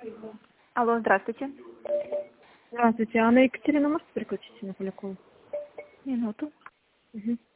Алло, здравствуйте. Здравствуйте, а на Екатерину можете переключить на Полякову? Минуту. Угу.